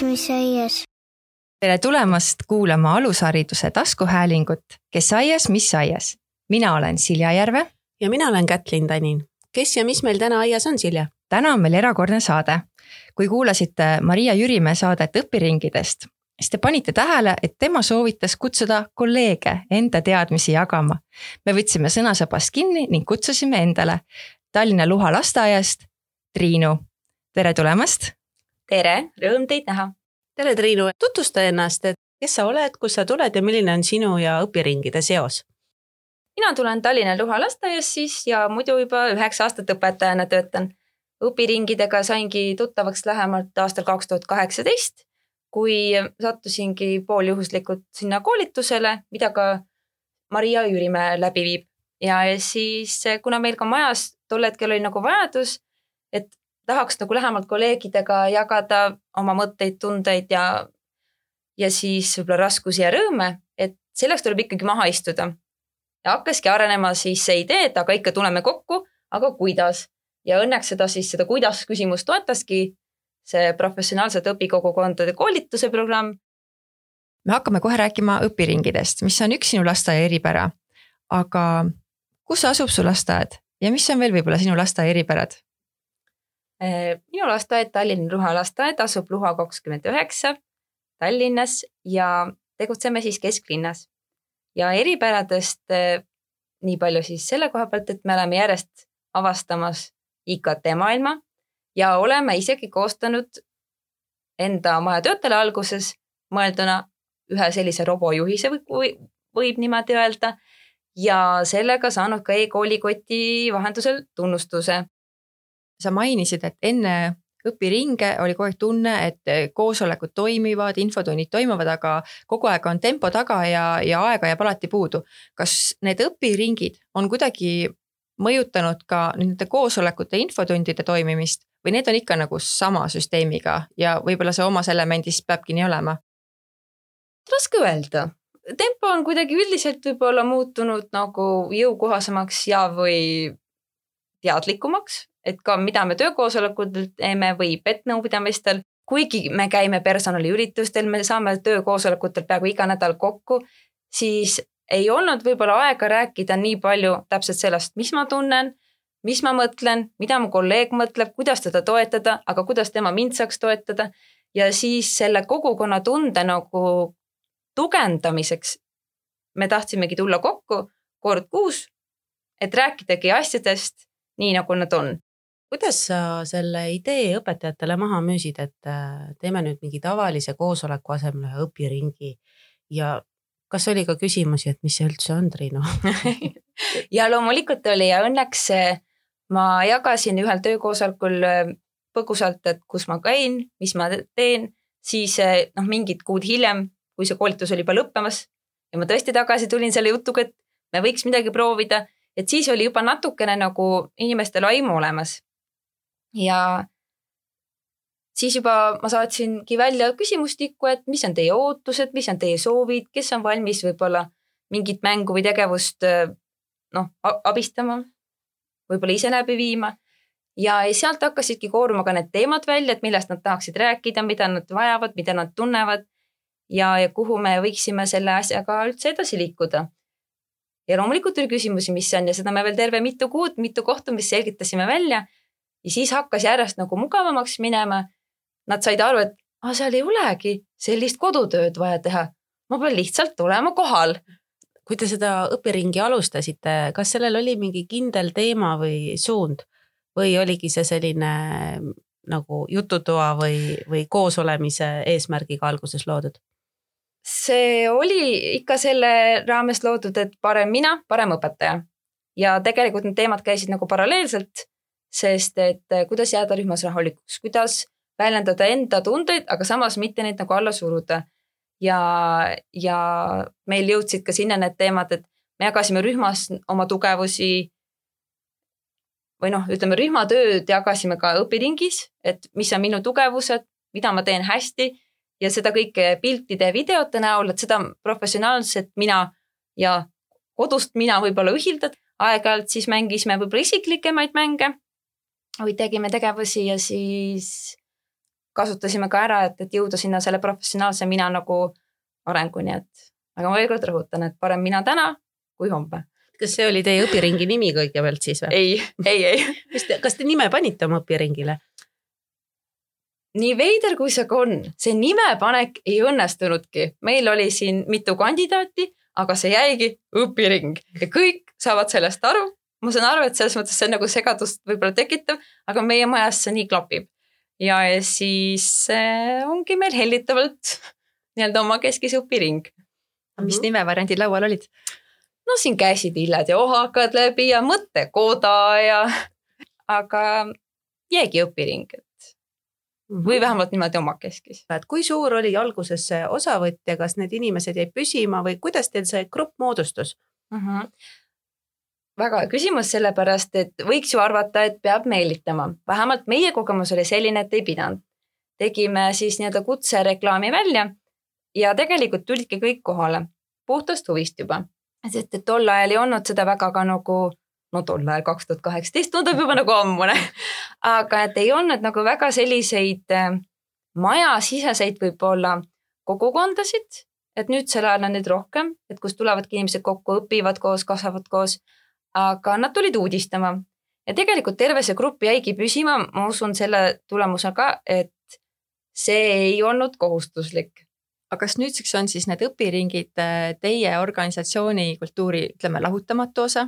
mis aias. Tere tulemast kuulama alushariduse taskuhäälingut, kes aias, mis aias. Mina olen Silja Järve. Ja mina olen Kätlin Tanin. Kes ja mis meil täna aias on, Silja? Täna on meil erakordne saade. Kui kuulasite Maria Jürimäe saadet õpiringidest, siis te panite tähele, et tema soovitas kutsuda kolleege enda teadmisi jagama. Me võtsime sõnasabast kinni ning kutsusime endale Tallinna Luha lasteaiast Triinu. Tere tulemast! Tere, rõõm teid näha! Tere Triinu, tutvusta ennast, et kes sa oled, kus sa tuled ja milline on sinu ja õpiringide seos? Mina tulen Tallinna Luha lasteaiast siis ja muidu juba 9 aastat õpetajana töötan. Õpiringidega saingi tuttavaks lähemalt aastal 2018, kui sattusingi pooljuhuslikult sinna koolitusele, mida ka Maria Jürimäe läbi viib. Ja siis, kuna meil ka majas tol hetkel oli nagu vajadus, et tahaks nagu lähemalt kolleegidega jagada oma mõtteid, tundeid ja siis võib-olla raskusi ja rõõme, et selleks tuleb ikkagi maha istuda. Ja hakkaski arenema siis see idee, et aga ikka tuleme kokku, aga kuidas? Ja õnneks seda kuidas küsimus toetaski see professionaalsete õpikogukondade koolituse programm. Me hakkame kohe rääkima õpiringidest, mis on üks sinu lasteaia eripära. Aga kus asub su lasteaed ja mis on veel võib-olla sinu lasteaia eripärad? Minu lasteaed, Tallinna Luha lasteaed, asub Luha 29 Tallinnas ja tegutseme siis kesklinnas. Ja eripäradest nii palju siis selle koha pealt, et me oleme järjest avastamas IKT maailma ja oleme isegi koostanud enda maja töötele alguses mõelduna ühe sellise robojuhise võib niimoodi öelda ja sellega saanud ka e-koolikoti vahendusel tunnustuse. Sa mainisid, et enne õpiringe oli kogu aeg tunne, et koosolekud toimivad, infotunnid toimuvad, aga kogu aeg on tempo taga ja aega jääb alati puudu. Kas need õpiringid on kuidagi mõjutanud ka nende koosolekute infotundide toimimist või need on ikka nagu sama süsteemiga ja võib-olla see omas elemendis peabki nii olema? Raske öelda. Tempo on kuidagi üldiselt võib-olla muutunud nagu jõukohasemaks ja või teadlikumaks, et ka mida me töökoosolekutel teeme või petnõupidamistel, kuigi me käime personaliüritustel, me saame töökoosolekutel peaaegu iga nädal kokku, siis ei olnud võib-olla aega rääkida nii palju täpselt sellest, mis ma tunnen, mis ma mõtlen, mida mu kolleeg mõtleb, kuidas teda toetada, aga kuidas tema mind saaks toetada ja siis selle kogukonna tunde nagu tugevdamiseks me tahtsimegi tulla kokku kord kuus, et rääkidagi asjadest nii nagu nad on. Kuidas sa selle idee õpetajatele maha müüsid, et teeme nüüd mingi tavalise koosoleku asemel ühe õpiringi ja kas oli ka küsimusi, et mis see üldse on, Triinu? Ja loomulikult oli ja õnneks ma jagasin ühel töökoosolekul põgusalt, et kus ma käin, mis ma teen, siis mingid kuud hiljem, kui see koolitus oli juba lõppemas ja ma tõesti tagasi tulin selle jutuga, et me võiks midagi proovida, et siis oli juba natukene nagu inimestel aimu olemas. Ja siis juba ma saatsingi välja küsimustikku, et mis on teie ootused, mis on teie soovid, kes on valmis võib-olla mingit mängu või tegevust abistama, võib-olla ise läbi viima. Ja sealt hakkasidki kooruma ka need teemad välja, et millest nad tahaksid rääkida, mida nad vajavad, mida nad tunnevad ja kuhu me võiksime selle asjaga üldse edasi liikuda. Ja loomulikult tuli küsimusi, mis on ja seda me veel terve mitu kuud, mitu kohtumist selgitasime välja ja siis hakkas järjest nagu mugavamaks minema. Nad said aru, et seal ei olegi sellist kodutööd vaja teha. Ma pean lihtsalt olema kohal. Kui te seda õpiringi alustasite, kas sellel oli mingi kindel teema või suund või oligi see selline nagu jututoa või koos olemise eesmärgiga alguses loodud? See oli ikka selle raames loodud, et parem mina, parem õpetaja. Ja tegelikult need teemad käisid nagu paralleelselt, sest et kuidas jääda rühmas rahulikuks, kuidas väljendada enda tundeid, aga samas mitte neid nagu alla suruda. Ja meil jõudsid ka sinna need teemad, et me jagasime rühmas oma tugevusi või ütleme rühmatööd jagasime ka õpiringis, et mis on minu tugevused, mida ma teen hästi ja seda kõike piltide ja videote näol, et seda professionaalset mina ja kodust mina võib-olla ühildad. Aeg-ajalt siis mängisime võib-olla isiklikemaid mänge või tegime tegevusi ja siis kasutasime ka ära, et jõuda sinna selle professionaalse mina nagu arenguni, et aga ma veel kord rõhutan, et parem mina täna kui homme. Kas see oli teie õpiringi nimi kõigepealt siis või? Ei. Kas te nime panite oma õpiringile? Nii veider kui see on, see nimepanek ei õnnestunudki. Meil oli siin mitu kandidaati, aga see jäigi õpiring ja kõik saavad sellest aru. Ma saan aru, et selles mõttes see nagu segadust võib-olla tekitav, aga meie majas see nii klapib. Ja siis ongi meil hellitavalt nii-öelda oma keskis õpiring. Mis nimevariandid laual olid? No siin käisid illed ja ohakad läbi ja mõttekoda ja aga jäigi õpiring. Või vähemalt niimoodi oma keskis. Kui suur oli alguses see osavõtja, kas need inimesed jäi püsima või kuidas teil see grupp moodustus? Väga küsimus sellepärast, et võiks ju arvata, et peab meelitama. Vähemalt meie kogemus oli selline, et ei pidanud. Tegime siis nii-öelda kutsereklaami välja ja tegelikult tulidki kõik kohale. Puhtast huvist juba. Sest et tol ajal ei olnud seda väga ka nagu tol ajal 2018 tundub juba nagu ammune, aga et ei olnud nagu väga selliseid majasiseseid võib-olla kogukondasid, et nüüd sel ajal on neid rohkem, et kus tulevadki inimesed kokku, õpivad koos, kasvavad koos, aga nad tulid uudistama ja tegelikult terve see grupp jäigi püsima, ma usun selle tulemusega, et see ei olnud kohustuslik. Aga kas nüüdseks on siis need õpiringid teie organisatsiooni kultuuri, ütleme, lahutamatu osa?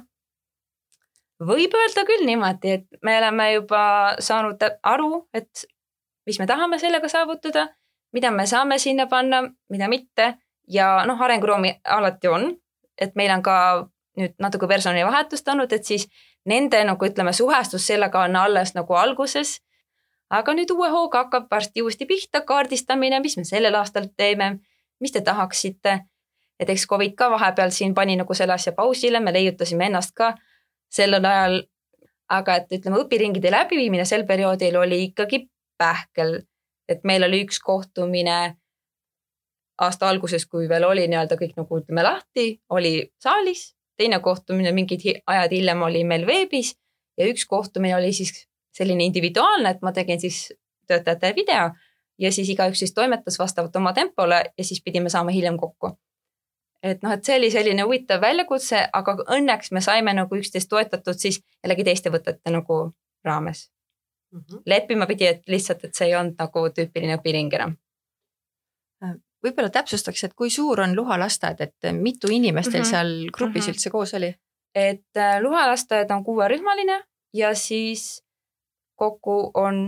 Võib öelda küll niimoodi, et me oleme juba saanud aru, et mis me tahame sellega saavutada, mida me saame sinna panna, mida mitte ja arenguruumi alati on, et meil on ka nüüd natuke personali vahetust olnud, et siis nende nagu ütleme suhestus sellega on alles nagu alguses, aga nüüd uue hooga hakkab varsti uuesti pihta kaardistamine, mis me sellel aastal teeme, mis te tahaksite, et eks COVID ka vahepeal siin pani nagu selle asja pausile, me leiutasime ennast ka sellel ajal, aga et ütleme õpiringide läbiviimine sel perioodil oli ikkagi pähkel, et meil oli üks kohtumine aasta alguses, kui veel oli nii-öelda kõik nagu ütleme lahti, oli saalis, teine kohtumine mingid ajad hiljem oli meil veebis ja üks kohtumine oli siis selline individuaalne, et ma tegin siis töötajate video ja siis igaüks siis toimetas vastavalt oma tempole ja siis pidime saama hiljem kokku. Et see oli selline huvitav väljakutse, aga õnneks me saime nagu üksteist toetatud siis jällegi teiste võtete nagu raames. Leppima pidi, et lihtsalt, et see ei olnud nagu tüüpiline õpiring enam. Võib-olla täpsustaks, et kui suur on Luha lasteaed, et mitu inimest teil seal grupis üldse koos oli? Et Luha lasteaed on 6-rühmaline ja siis kokku on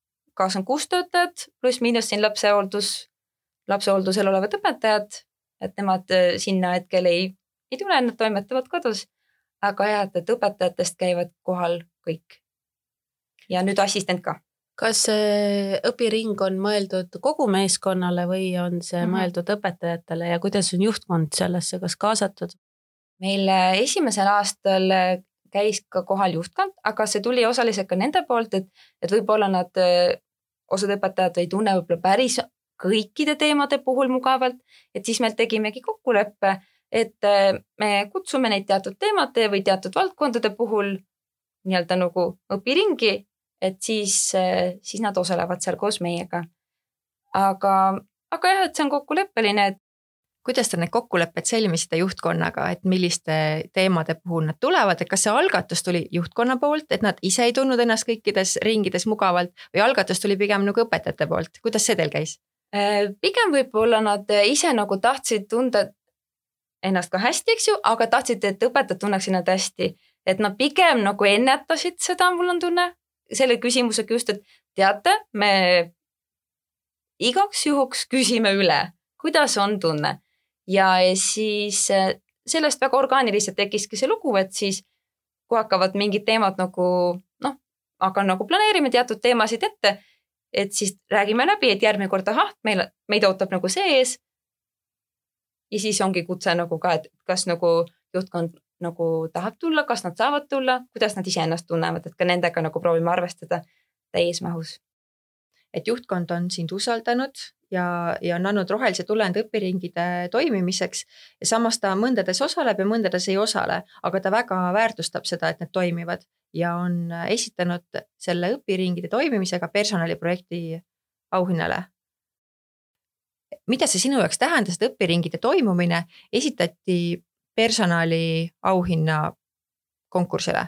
6 töötajad pluss miinus siin lapsehooldusel olevad õpetajad, et nemad sinna hetkel ei tule, nad toimetavad kodus, aga jah, et õpetajatest käivad kohal kõik. Ja nüüd assistent ka. Kas see õpiring on mõeldud kogu meeskonnale või on see mõeldud õpetajatele ja kuidas on juhtkond sellesse kas kaasatud? Meil esimesel aastal käis ka kohal juhtkond, aga see tuli osaliselt ka nende poolt, et võib-olla nad, osad õpetajad ei tunne võib-olla päris kõikide teemade puhul mugavalt, et siis meil tegimegi kokkuleppe, et me kutsume neid teatud teemade või teatud valdkondade puhul nii-öelda nagu õpiringi, et siis nad osalevad seal koos meiega. Aga jah, et see on kokkuleppeline. Kuidas te need kokkulepped sõlmisite juhtkonnaga, et milliste teemade puhul nad tulevad, et kas see algatus tuli juhtkonna poolt, et nad ise ei tundnud ennast kõikides ringides mugavalt või algatus tuli pigem nagu õpetajate poolt? Kuidas see teil käis? Pigem võib-olla nad ise nagu tahtsid tunda ennast ka hästi, eks ju, aga tahtsid, et õpetajad tunneksid nad hästi, et nad pigem nagu ennetasid seda, mul on tunne, selle küsimusega just, et teate, me igaks juhuks küsime üle, kuidas on tunne ja siis sellest väga orgaaniliselt tekiski see lugu, et siis kui hakkavad mingid teemad nagu hakkan nagu planeerime teatud teemasid ette, et siis räägime läbi, et järgmine kord, meid ootab nagu see ees. Ja siis ongi kutse nagu ka, et kas nagu juhtkond nagu tahab tulla, kas nad saavad tulla, kuidas nad ise ennast tunnevad, et ka nendega nagu proovime arvestada täismahus. Et juhtkond on sind usaldanud ja on andnud rohelise tule nende õpiringide toimimiseks ja samas ta mõndades osaleb ja mõndades ei osale, aga ta väga väärtustab seda, et need toimivad ja on esitanud selle õpiringide toimimisega personaliprojekti auhinnale. Mida see sinu jaoks tähendas, et õpiringide toimumine esitati personali auhinna konkursile?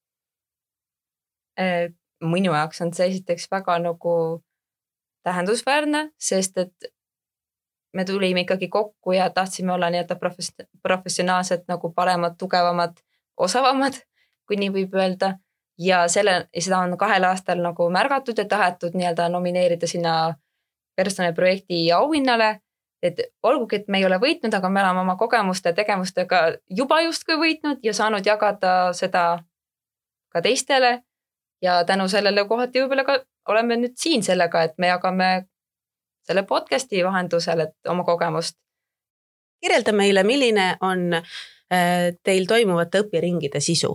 Minu jaoks on see esiteks väga nagu tähendusväärne, sest et me tulime ikkagi kokku ja tahtsime olla nii-öelda professionaalsed nagu paremad, tugevamad, osavamad, kui nii võib öelda. Ja seda on 2 aastal nagu märgatud ja tahetud nii-öelda nomineerida sinna personaliprojekti auhinnale. Et olgugi, et me ei ole võitnud, aga me oleme oma kogemuste ja tegevustega juba justkui võitnud ja saanud jagada seda ka teistele. Ja tänu sellele kohati võib-olla ka oleme nüüd siin sellega, et me jagame selle podcasti vahendusel, et oma kogemust. Kirjelda meile, milline on teil toimuvate õpiringide sisu?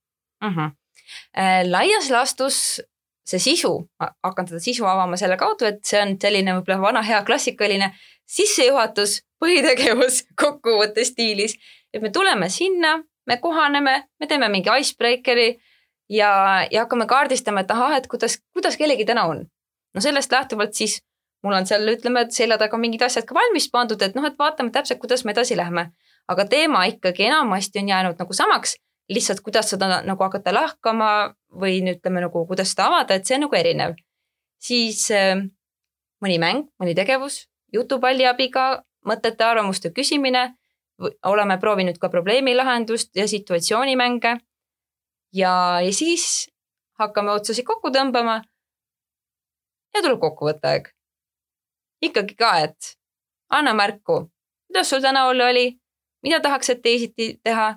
Laias laastus see sisu, hakkan seda sisu avama selle kaudu, et see on selline võib-olla vana hea klassikaline sissejuhatus, põhitegevus kokkuvõtte stiilis, et me tuleme sinna, me kohaneme, me teeme mingi icebreakeri ja hakkame kaardistama, et et kuidas kellegi täna on. No sellest lähtuvalt siis mul on seal, ütleme, et selja taga mingid asjad ka valmis pandud, et et vaatame täpselt, kuidas me edasi lähme. Aga teema ikkagi enamasti on jäänud nagu samaks, lihtsalt kuidas seda nagu hakata lahkama või ütleme nagu kuidas seda avada, et see on nagu erinev. Siis mõni mäng, mõni tegevus, jutupalli abiga, mõtete arvamuste küsimine, oleme proovinud ka probleemi lahendust ja situatsioonimänge ja siis hakkame otsusi kokku tõmbama ja tuleb kokkuvõtte aeg. Ikkagi ka, et anna märku, kuidas sul täna oli, mida tahaks, et teisiti teha,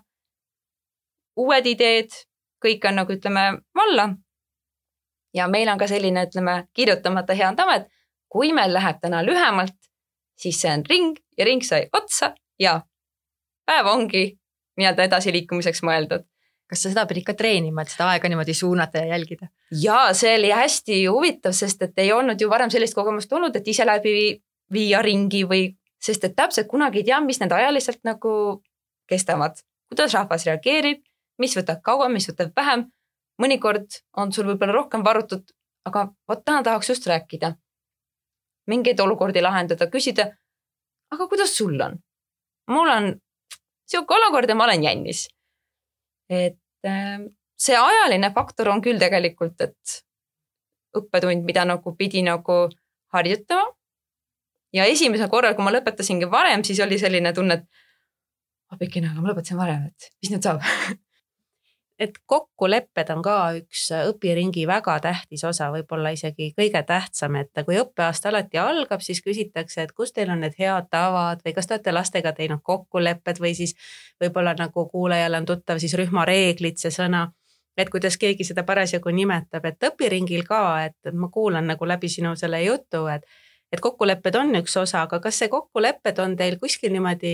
uued ideed, kõik on nagu ütleme valla. Ja meil on ka selline, ütleme, kirjutamata hea tava, et kui meil läheb täna lühemalt, siis see on ring ja ring sai otsa ja päev ongi nii-öelda edasiliikumiseks mõeldud. Kas sa seda pidid ka treenima, et seda aega niimoodi suunata ja jälgida? Jaa, see oli hästi huvitav, sest et ei olnud ju varem sellist kogemust olnud, et ise läbi viia ringi või, sest et täpselt kunagi ei tea, mis need ajaliselt nagu kestavad. Kuidas rahvas reageerib, mis võtab kauem, mis võtab vähem. Mõnikord on sul võib-olla rohkem varutud, aga täna tahaks just rääkida. Mingeid olukordi lahendada, küsida, aga kuidas sul on? Mul on siuke olukord ja ma olen jännis. Et see ajaline faktor on küll tegelikult, et õppetund, mida nagu pidi nagu harjutama. Ja esimesel korral, kui ma lõpetasingi varem, siis oli selline tunne, et pikina, aga ma lõpetasin varem, et mis nüüd saab? Et kokkulepped on ka üks õpiringi väga tähtis osa, võib-olla isegi kõige tähtsam, et kui õppeaasta alati algab, siis küsitakse, et kus teil on need head tavad või kas te olete lastega teinud kokkulepped või siis võib-olla nagu kuulajale on tuttav siis rühmareeglid, see sõna, et kuidas keegi seda parasjagu nimetab, et õpiringil ka, et ma kuulan nagu läbi sinu selle jutu, et kokkulepped on üks osa, aga kas see kokkulepped on teil kuskil niimoodi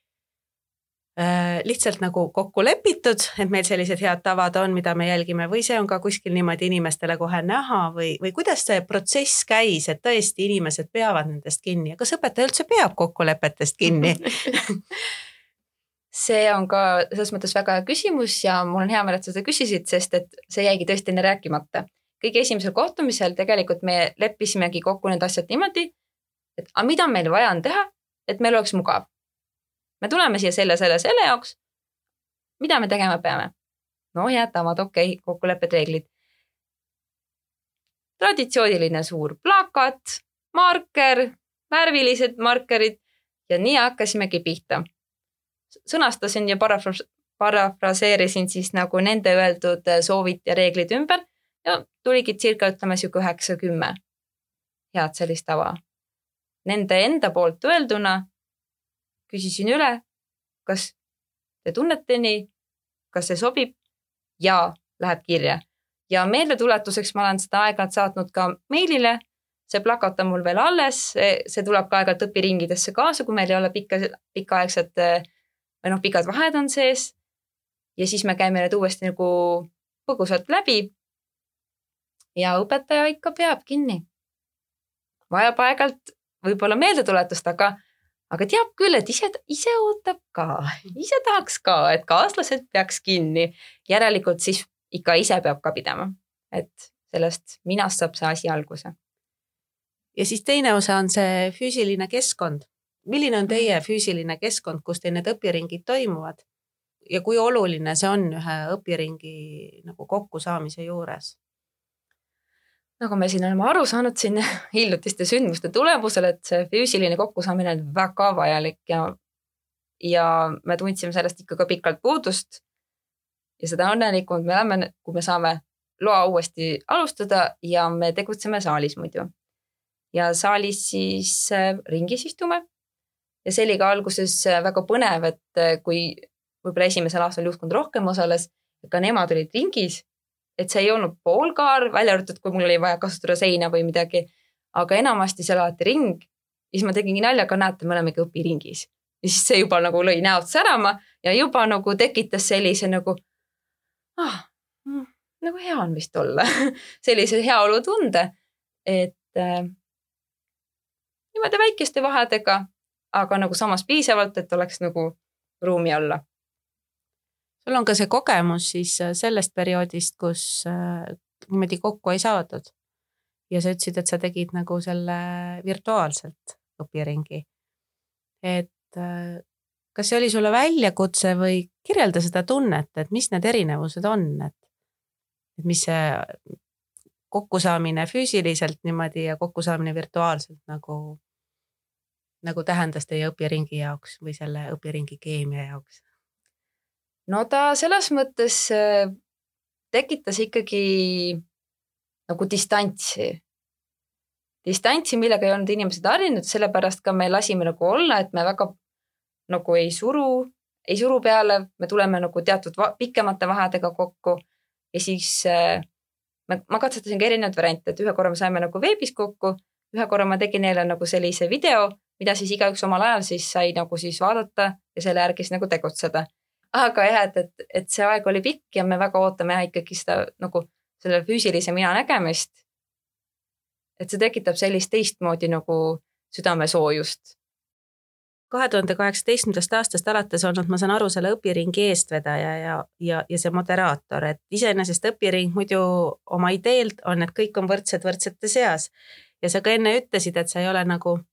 lihtsalt nagu kokku lepitud, et meil sellised head tavad on, mida me jälgime või see on ka kuskil niimoodi inimestele kohe näha või kuidas see protsess käis, et tõesti inimesed peavad nendest kinni ja kas õpetaja üldse peab kokkulepetest kinni? See on ka selles mõttes väga hea küsimus ja mul on hea meel, et sa seda küsisid, sest et see jäigi tõesti enne rääkimata. Kõige esimesel kohtumisel tegelikult me leppisimegi kokku need asjad niimoodi, et mida meil vaja on teha, et meil oleks mugav. Me tuleme siia selle jaoks. Mida me tegema peame? No ja tavad, okei, kokkulepped, reeglid. Traditsiooniline suur plakat, marker, värvilised markerid ja nii hakkasimegi pihta. Sõnastasin ja parafraseerisin siis nagu nende öeldud soovid ja reeglid ümber ja tuligi circa ütleme siuke 9-10 head sellist tava. Nende enda poolt öelduna küsisin üle, kas te tunnete nii, kas see sobib ja läheb kirja. Ja meeldetuletuseks ma olen seda aeg-ajalt saatnud ka meilile. See plakat on mul veel alles, see tuleb ka aeg-ajalt õpiringidesse kaasa, kui meil ei ole pikaaegsed või pikad vahed on sees. Ja siis me käime need uuesti nagu põgusalt läbi. Ja õpetaja ikka peab kinni. Vajab aeg-ajalt võib-olla meeldetuletust, aga teab küll, et ise ootab ka, ise tahaks ka, et kaaslased peaks kinni. Järelikult siis ikka ise peab ka pidama, et sellest minast saab see asi alguse. ja siis teine osa on see füüsiline keskkond. Milline on teie füüsiline keskkond, kus teil need õpiringid toimuvad ja kui oluline see on ühe õpiringi nagu kokkusaamise juures? Nagu me siin oleme aru saanud siin hiljutiste sündmuste tulemusel, et see füüsiline kokkusaamine on väga vajalik ja me tundsime sellest ikka ka pikalt puudust. Ja seda õnnelikult me oleme, kui me saame loa uuesti alustada ja me tegutseme saalis muidu. Ja saalis siis ringis istume ja see oli ka alguses väga põnev, et kui võib-olla esimesel aastal juhtkond rohkem osales, ka nemad olid ringis, et see ei olnud poolkaar, välja arvatud, kui mul oli vaja kasutada seina või midagi, aga enamasti seal alati ring. Ja siis ma tegingi naljaga, näete, me olemegi õpiringis. Ja siis see juba nagu lõi näod särama ja juba nagu tekitas sellise nagu hea on vist olla. Sellise heaolu tunde, et niimoodi väikeste vahedega, aga nagu samas piisavalt, et oleks nagu ruumi olla. Sul on ka see kogemus siis sellest perioodist, kus niimoodi kokku ei saadud ja sa ütlesid, et sa tegid nagu selle virtuaalselt õpiringi. Et kas see oli sulle väljakutse või kirjelda seda tunnet, et mis need erinevused on, et mis see kokkusaamine füüsiliselt niimoodi ja kokkusaamine virtuaalselt nagu tähendas teie õpiringi jaoks või selle õpiringi keemia jaoks? No ta selles mõttes tekitas ikkagi nagu distantsi. Distantsi, millega ei olnud inimesed harjunud, sellepärast ka me lasime nagu olla, et me väga nagu ei suru peale, me tuleme nagu teatud pikemate vahedega kokku ja siis ma katsetasin ka erinevad variante, et ühe korra me saime nagu veebis kokku, ühe korra ma tegin neile nagu sellise video, mida siis igaüks omal ajal siis sai nagu siis vaadata ja selle järgi siis nagu tegutseda. Aga jah, et see aeg oli pikk ja me väga ootame ikkagi seda nagu selle füüsilise mina nägemist. Et see tekitab sellist teistmoodi nagu südamesoojust. 2018. aastast alates olnud, ma saan aru, selle õpiringi eestvedaja ja see moderaator, et iseenesest õpiring muidu oma ideelt on, et kõik on võrdsete seas. Ja sa ka enne ütlesid, et sa ei ole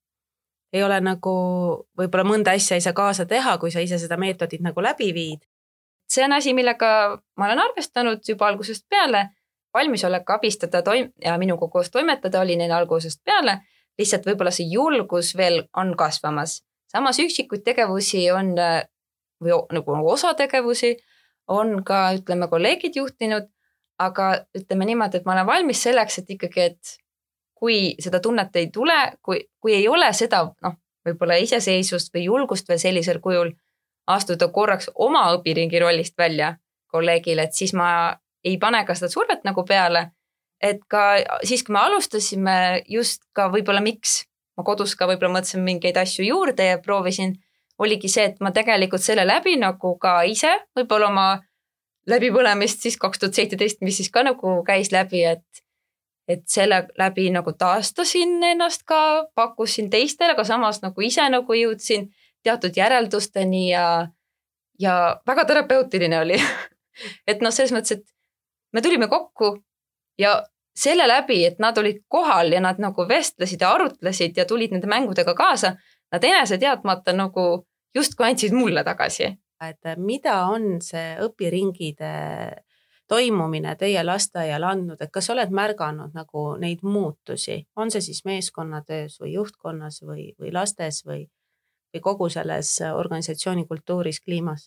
nagu võib-olla mõnda asja ei saa kaasa teha, kui sa ise seda meetodit nagu läbi viid. See on asi, millega ma olen arvestanud juba algusest peale. Valmisolek abistada ja minuga koos toimetada oli neil algusest peale. Lihtsalt võib-olla see julgus veel on kasvamas. Samas üksikuid tegevusi on, või nagu osa tegevusi on ka, ütleme, kolleegid juhtinud, aga ütleme niimoodi, et ma olen valmis selleks, et ikkagi, et kui seda tunnet ei tule, kui ei ole seda võib-olla iseseisvust või julgust veel sellisel kujul astuda korraks oma õpiringi rollist välja kolleegile, et siis ma ei pane ka seda survet nagu peale, et ka siis, kui me alustasime just ka võib-olla miks ma kodus ka võib-olla mõtlesin mingeid asju juurde ja proovisin, oligi see, et ma tegelikult selle läbi nagu ka ise võib-olla oma läbipõlemist siis 2017, mis siis ka nagu käis läbi, et selle läbi nagu taastasin ennast ka, pakkusin teistele, aga samas nagu ise nagu jõudsin teatud järeldusteni ja väga terapeutiline oli. Et selles mõttes, et me tulime kokku ja selle läbi, et nad olid kohal ja nad nagu vestlesid ja arutlesid ja tulid nende mängudega kaasa, nad enese teadmata nagu justkui andsid mulle tagasi. Et mida on see õpiringide toimumine teie lasteaial andnud, et kas oled märganud nagu neid muutusi, on see siis meeskonnatöös või juhtkonnas või lastes või kogu selles organisatsiooni kultuuris, kliimas?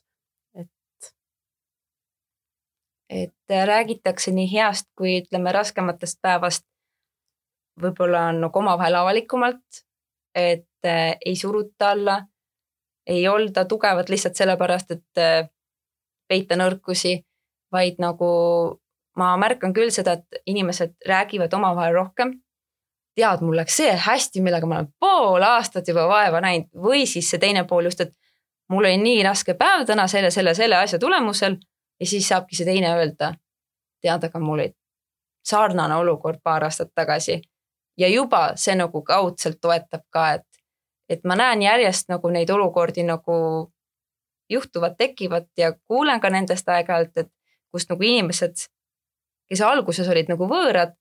Et räägitakse nii heast kui ütleme raskematest päevast võib-olla on nagu omavahel avalikumalt, et ei suruta alla, ei olda tugevad lihtsalt sellepärast, et peita nõrkusi, vaid nagu ma märkan küll seda, et inimesed räägivad omavahel rohkem. Tead, mul läks see hästi, millega ma olen pool aastat juba vaeva näinud või siis see teine pool just, et mul oli nii raske päev täna selle asja tulemusel ja siis saabki see teine öelda. Tead, aga mul oli sarnane olukord paar aastat tagasi ja juba see nagu kaudselt toetab ka, et ma näen järjest nagu neid olukordi nagu juhtuvad, tekivad ja kuulen ka nendest aeg-ajalt, et kust nagu inimesed, kes alguses olid nagu võõrad,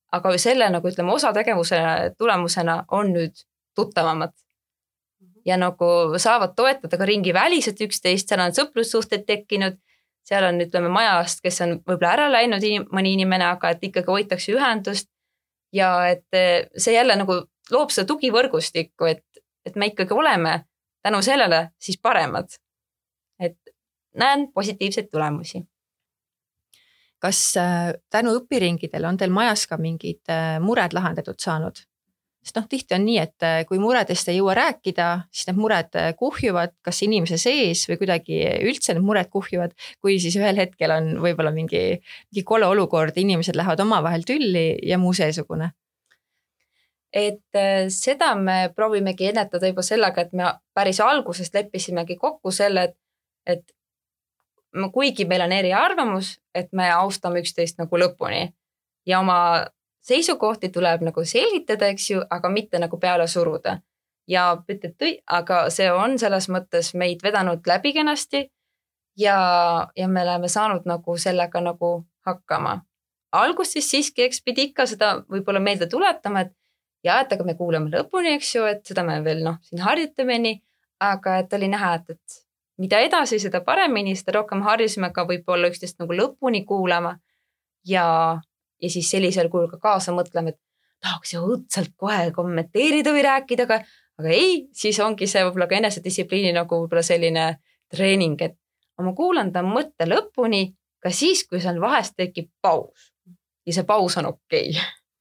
aga selle nagu ütleme osategevuse tulemusena on nüüd tuttavamad. Ja nagu saavad toetada ka ringi väliselt üksteist, seal on sõprussuhted tekkinud, seal on ütleme majast, kes on võib-olla ära läinud mõni inimene, aga et ikkagi hoitakse ühendust ja et see jälle nagu loob seda tugivõrgustikku, et me ikkagi oleme tänu sellele siis paremad. Et näen positiivseid tulemusi. Kas tänu õpiringidele on teil majas ka mingid mured lahendatud saanud? Sest tihti on nii, et kui muredest ei jõua rääkida, siis need mured kuhjuvad kas inimese sees või kuidagi üldse need mured kuhjuvad, kui siis ühel hetkel on võib-olla mingi kole olukord, inimesed lähevad omavahel tülli ja muu seesugune. Et seda me proovimegi ennetada juba sellega, et me päris algusest leppisimegi kokku selle, et kuigi meil on eriarvamus, et me austame üksteist nagu lõpuni ja oma seisukohti tuleb nagu selgitada, eks ju, aga mitte nagu peale suruda. Ja aga see on selles mõttes meid vedanud läbi kenasti ja me oleme saanud nagu sellega nagu hakkama. Alguses siiski eks pidi ikka seda võib-olla meelde tuletama, et aga me kuulame lõpuni, eks ju, et seda me veel siin harjutame nii, aga et oli näha, et mida edasi, seda paremini, seda rohkem harjusime ka võib-olla üksteist nagu lõpuni kuulama ja siis sellisel kujul ka kaasa mõtleme, et tahaks ju õudselt kohe kommenteerida või rääkida, aga ei, siis ongi see võib-olla ka enesedistsipliini nagu võib-olla selline treening, et ma kuulan ta mõtte lõpuni ka siis, kui seal vahest tekib paus ja see paus on okei.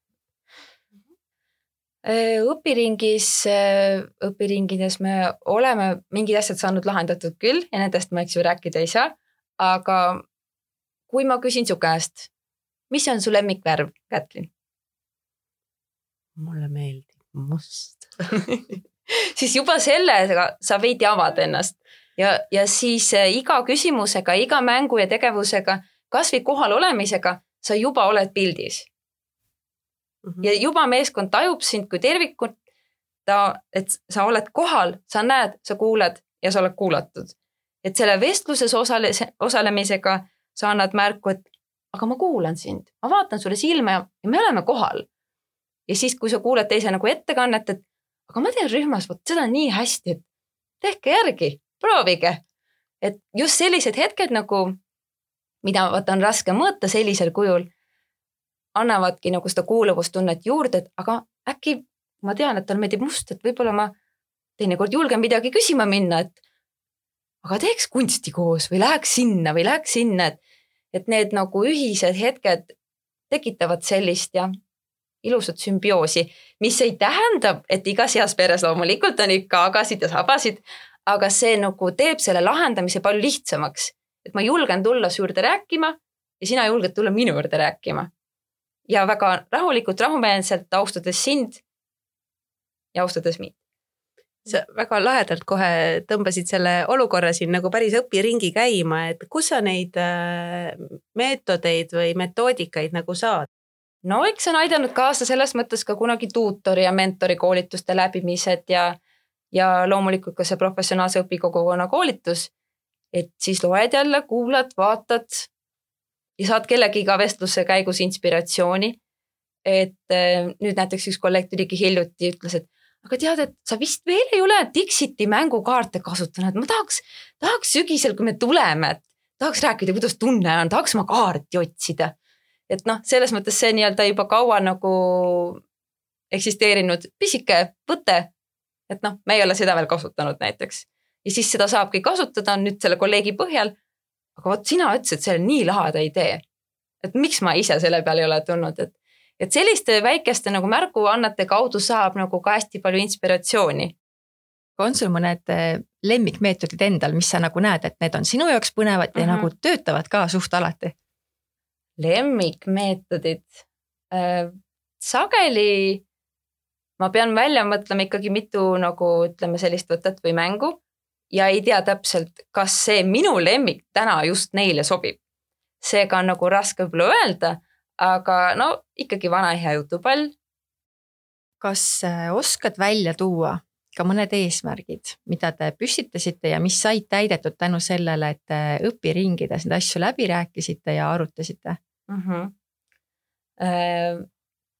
Õpiringides me oleme mingid asjad saanud lahendatud küll ja nendest ma eks ju rääkida ei saa, aga kui ma küsin su käest, mis on su lemmikvärv, Kätlin? Mulle meeldib must. Siis juba sellega sa veidi avad ennast ja siis iga küsimusega, iga mängu ja tegevusega, kas või kohal olemisega, sa juba oled pildis. Ja juba meeskond tajub sind kui tervikut, et sa oled kohal, sa näed, sa kuuled ja sa oled kuulatud. Et selle vestluses osalemisega sa annad märku, et aga ma kuulan sind, ma vaatan sulle silma ja me oleme kohal. Ja siis, kui sa kuuled teise nagu ettekannet, et aga ma teen rühmas, seda nii hästi, et tehke järgi, proovige. Et just sellised hetked nagu, mida on raske mõõta sellisel kujul, annavadki nagu seda kuuluvustunnet juurde, et aga äkki ma tean, et tal meeldib must, et võib-olla ma teinekord julgen midagi küsima minna, et aga teeks kunsti koos või läheks sinna, et need nagu ühised hetked tekitavad sellist ja ilusat sümbioosi, mis ei tähenda, et igas heas peres loomulikult on ikka agasid ja sabasid, aga see nagu teeb selle lahendamise palju lihtsamaks, et ma julgen tulla su juurde rääkima ja sina julged tulla minu juurde rääkima. Ja väga rahulikult, rahumeelselt austades sind ja austades mind. Sa väga lahedalt kohe tõmbasid selle olukorra siin nagu päris õpiringi käima, et kus sa neid meetodeid või metoodikaid nagu saad? No eks on aidanud kaasa selles mõttes ka kunagi tuutori ja mentori koolituste läbimised ja loomulikult ka see professionaalse õpikogukonna koolitus, et siis loed jälle, kuulad, vaatad ja saad kellegiga vestluse käigus inspiratsiooni. Et nüüd näiteks üks kolleeg tuligi hiljuti ja ütles, et aga tead, et sa vist veel ei ole Dixiti mängukaarte kasutanud, ma tahaks sügisel, kui me tuleme, et tahaks rääkida, kuidas tunne on, tahaks ma kaarti otsida. Et selles mõttes see nii-öelda juba kaua nagu eksisteerinud pisike võte, et me ei ole seda veel kasutanud näiteks. Ja siis seda saabki kasutada nüüd selle kolleegi põhjal, aga sina ütlesid, et see on nii laheda idee. Et miks ma ise selle peale ei ole tulnud, et selliste väikeste nagu märguannete kaudu saab nagu ka hästi palju inspiratsiooni. On sul mõned lemmikmeetodid endal, mis sa nagu näed, et need on sinu jaoks põnevad ja nagu töötavad ka suht alati? Lemmikmeetodid. Sageli ma pean välja mõtlema ikkagi mitu nagu ütleme sellist võtet või mängu ja ei tea täpselt, kas see minu lemmik täna just neile sobib. Seega on nagu raske võib-olla öelda, aga ikkagi vana hea jutupall. Kas oskad välja tuua ka mõned eesmärgid, mida te püstitasite ja mis said täidetud tänu sellele, et õpiringides neid asju läbi rääkisite ja arutasite?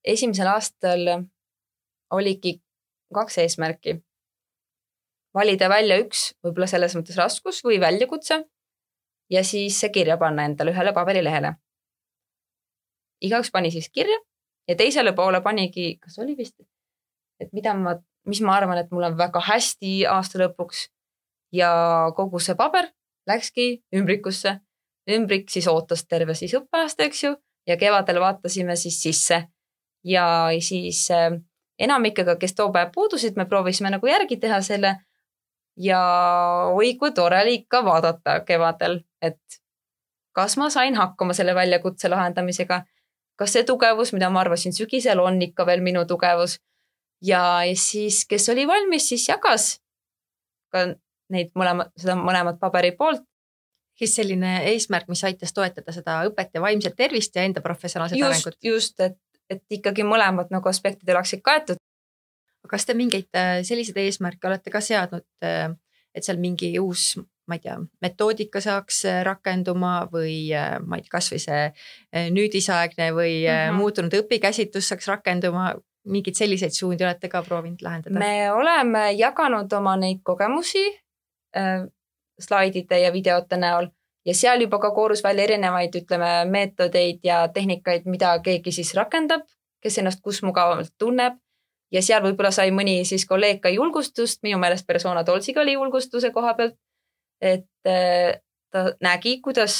esimesel aastal oligi 2 eesmärki. Valida välja üks võib-olla selles mõttes raskus või väljakutse ja siis see kirja panna endale ühele paberilehele. Igaüks pani siis kirja ja teisele poole panigi, kas oli vist, et mis ma arvan, et mul on väga hästi aasta lõpuks ja kogu see paber läkski ümbrikusse. Ümbrik siis ootas terve siis õppeaasta, eks ju, ja kevadel vaatasime siis sisse ja siis enamikega, kes too päev puudusid, me proovisime nagu järgi teha selle ja oi, kui tore oli ikka vaadata kevadel, et kas ma sain hakkama selle väljakutse lahendamisega, kas see tugevus, mida ma arvasin sügisel, on ikka veel minu tugevus ja siis, kes oli valmis, siis jagas ka neid mõlemat paberi poolt. Siis selline eesmärk, mis aitas toetada seda õpet ja vaimset tervist ja enda professionaalset arengut. Just, et ikkagi mõlemad nagu aspektid oleksid kaetud. Kas te mingeid selliseid eesmärke olete ka seadnud, et seal mingi uus, ma ei tea, metoodika saaks rakenduma või ma ei tea, kas või see nüüdisaegne või muutunud õpikäsitlus saaks rakenduma, mingid selliseid suundi olete ka proovinud lahendada? Me oleme jaganud oma neid kogemusi slaidide ja videote näol ja seal juba ka koorus välja erinevaid, ütleme, meetodeid ja tehnikaid, mida keegi siis rakendab, kes ennast kus mugavalt tunneb ja seal võib-olla sai mõni siis kolleeg ka julgustust, minu meelest Persona Tolsiga oli julgustuse koha pealt, et ta nägi, kuidas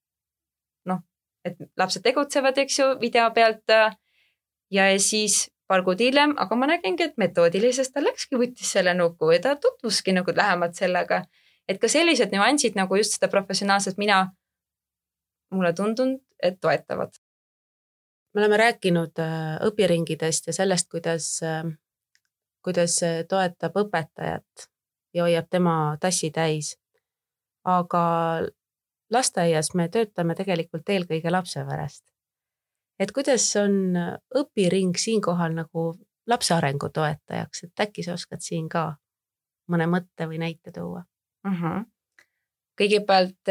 et lapsed tegutsevad, eks ju, video pealt ja siis paar kuud hiljem, aga ma nägingi, et metoodilisest ta läkski, võttis selle nuku ja ta tutvuski nagu lähemalt sellega. Et ka sellised nüansid nagu just seda professionaalset mulle tundunud, et toetavad. Me oleme rääkinud õpiringidest ja sellest, kuidas toetab õpetajat ja hoiab tema tassi täis. Aga lasteaias me töötame tegelikult eelkõige lapse pärast. Et kuidas on õpiring siinkohal nagu lapse arengu toetajaks, et äkki sa oskad siin ka mõne mõtte või näite tuua? Kõigepealt,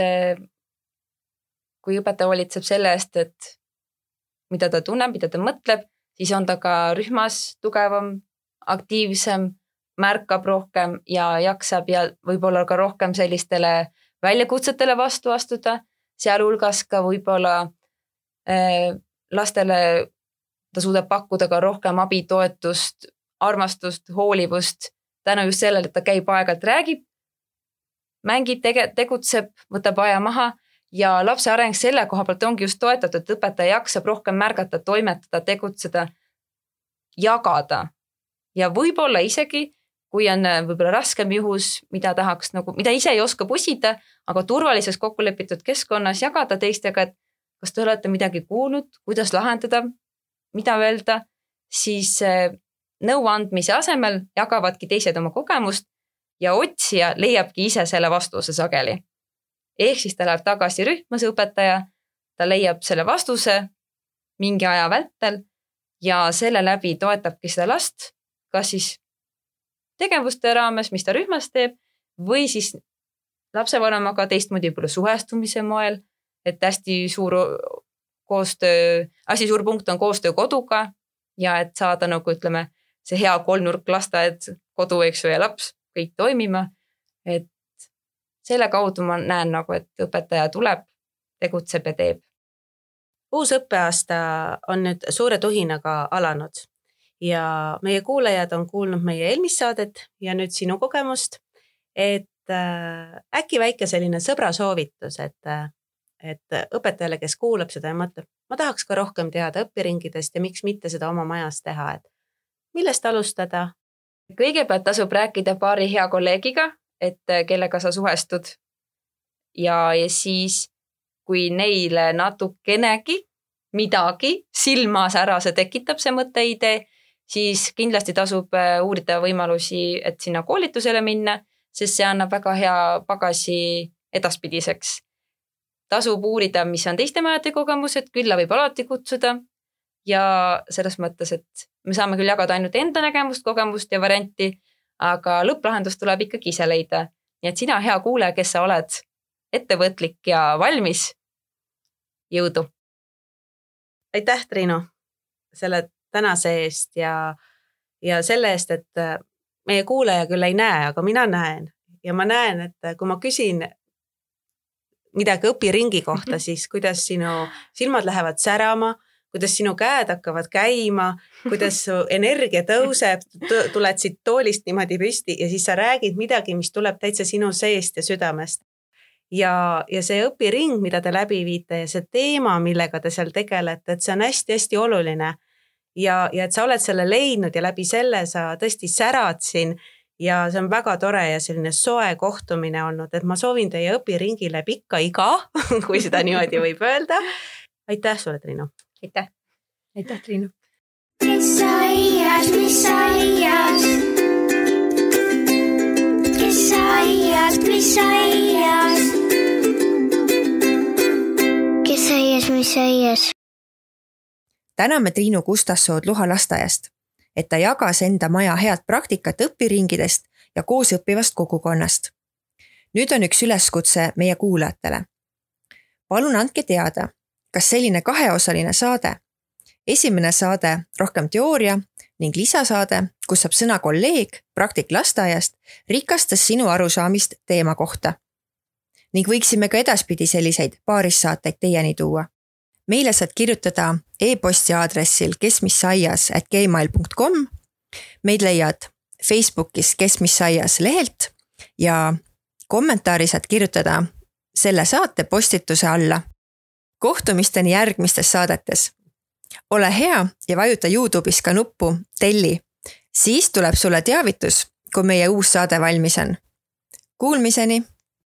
kui õpetaja hoolitseb selle eest, et mida ta tunneb, mida ta mõtleb, siis on ta ka rühmas tugevam, aktiivsem, märkab rohkem ja jaksab ja võib-olla ka rohkem sellistele väljakutsetele vastu astuda, sealhulgas ka võib-olla lastele ta suudab pakkuda ka rohkem abi, toetust, armastust, hoolivust, tänu just sellele, et ta käib aegalt, räägib, mängib, tegutseb, võtab aja maha ja lapse areng selle koha pealt ongi just toetatud, et õpetaja jaksab rohkem märgata, toimetada, tegutseda, jagada ja võib-olla isegi, kui on võib-olla raskem juhus, mida tahaks mida ise ei oska pusida, aga turvalises kokkulepitud keskkonnas jagada teistega, et kas te olete midagi kuulnud, kuidas lahendada, mida öelda, siis nõu andmise asemel jagavadki teised oma kogemust ja otsija leiabki ise selle vastuse sageli. Ehk siis ta läheb tagasi rühma, see õpetaja, ta leiab selle vastuse mingi aja vältel ja selle läbi toetabki seda last, kas siis tegevuste raames, mis ta rühmas teeb, või siis lapsevanemaga teistmoodi suhestumise moel, et hästi suur punkt on koostöö koduga ja et saada ütleme, see hea kolmnurk lasteaed, kodu, eks ju, ja laps kõik toimima, et selle kaudu ma näen et õpetaja tuleb, tegutseb ja teeb. Uus õppeaasta on nüüd suure tuhinaga alanud ja meie kuulajad on kuulnud meie eelmist saadet ja nüüd sinu kogemust, et äkki väike selline sõbra soovitus, et õpetajale, kes kuulab seda ja mõtleb, ma tahaks ka rohkem teada õpiringidest ja miks mitte seda oma majas teha, et millest alustada? Kõigepealt tasub rääkida paari hea kolleegiga, et kellega sa suhestud ja siis, kui neile natukenegi midagi silmas ära see tekitab, see mõtteidee, siis kindlasti tasub uurida võimalusi, et sinna koolitusele minna, sest see annab väga hea pagasi edaspidiseks. Tasub uurida, mis on teiste majade kogemused, külla võib alati kutsuda ja selles mõttes, et me saame küll jagada ainult enda nägemust, kogemust ja varianti, aga lõpplahendus tuleb ikkagi ise leida. Nii et sina, hea kuulaja, kes sa oled ettevõtlik ja valmis, jõudu! Aitäh, Triinu, selle tänase eest ja selle eest, et meie kuulaja küll ei näe, aga mina näen ja ma näen, et kui ma küsin midagi õpiringi kohta, siis kuidas sinu silmad lähevad särama, kuidas sinu käed hakkavad käima, kuidas su energia tõuseb, tuled siit toolist niimoodi püsti ja siis sa räägid midagi, mis tuleb täitsa sinu seest ja südamest. Ja see õpiring, mida te läbi viite ja see teema, millega te seal tegelete, et see on hästi-hästi oluline ja et sa oled selle leidnud ja läbi selle sa tõesti särad siin ja see on väga tore ja selline soe kohtumine olnud, et ma soovin teie õpiringile pikka iga, kui seda niimoodi võib öelda. Aitäh sulle, Triinu! Aitäh! Aitäh, Triinu! Kes sa iias? Kes sa iias? Mis sa iias? Täname Triinu Kustassood Luha lasteaiast, et ta jagas enda maja head praktikat õpiringidest ja koos õppivast kogukonnast. Nüüd on üks üleskutse meie kuulajatele. Palun andke teada, kas selline 2-osaline saade, esimene saade rohkem teooria ning lisasaade, kus saab sõna kolleeg praktik lasteaiast, rikastas sinu arusaamist teema kohta. Ning võiksime ka edaspidi selliseid paarissaateid teieni tuua. Meile saad kirjutada e-posti aadressil kesmissaias@gmail.com. Meid leiad Facebookis Kesmissaias lehelt ja kommentaari saad kirjutada selle saate postituse alla. Kohtumisteni järgmistes saadetes. Ole hea ja vajuta YouTube'is ka nuppu telli. Siis tuleb sulle teavitus, kui meie uus saade valmis on. Kuulmiseni!